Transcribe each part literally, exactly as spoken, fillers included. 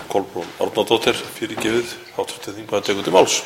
Kolbrún Árnadóttir, fyrirgefið, háttvirtur þingmaður tekur til máls.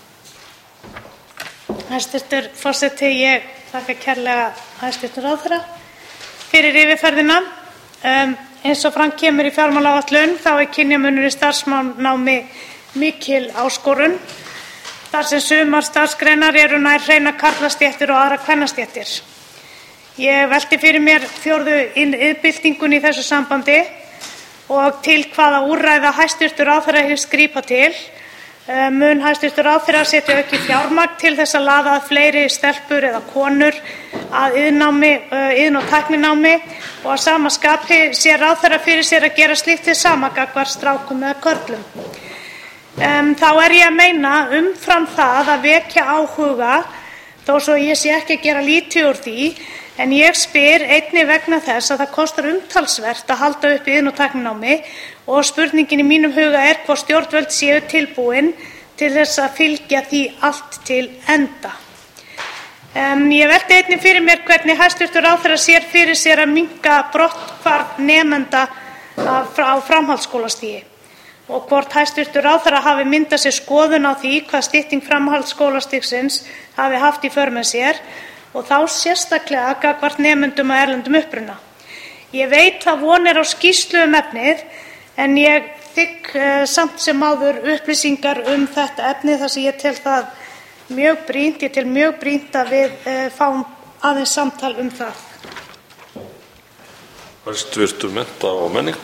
Hæstv. forseti, ég þakka kærlega hæstv. ráðherra fyrir yfirferðina. Um, eins og fram kemur í fjármálaáætlun þá er kynjamunur í starfsnámi mikil áskorun þar sem sumar starfsgreinar eru nær hreinar karlastéttir og aðrar kvennastéttir. Ég velti fyrir mér fjórðu iðnbyltingunni í þessu sambandi og til hvaða úrræða hæstv. ráðherra hyggst grípa til. Mun hæstv. ráðherra setja aukið fjármagn til þess að laða að fleiri stelpur eða konur að iðnnámi, iðn- og tækninámi og að sama skapi sér ráðherra fyrir sér að gera slíkt hið sama gagnvart strákum eða körlum. Um, þá er ég að meina umfram það að vekja áhuga, þó svo ég sé ekki að gera lítið úr því, en ég spyr einnig vegna þess að það kostar umtalsvert að halda upp iðn- og tækninámi og spurningin í mínum huga er hvort stjórnvöld séu tilbúin til þess að fylgja því allt til enda. Um, ég velti einnig fyrir mér hvernig hæstv. ráðherra sér fyrir sér að minnka brotthvarf nemenda á framhaldsskólastigi og hvort hæstv. ráðherra hafi myndað sér skoðun á því hvað stytting framhaldsskólastigsins hafi haft í för með sér og þá sérstaklega gagnvart nemendum af erlendum uppruna. Ég veit að von er á skýrslu um efnið en ég þigg uh, samt sem áður upplýsingar um þetta efni þar sem ég tel það mjög brýnt, ég tel mjög brýnt að við uh, fáum aðeins samtal um það. Hæstv. mennta- og menningarmálaráðherra.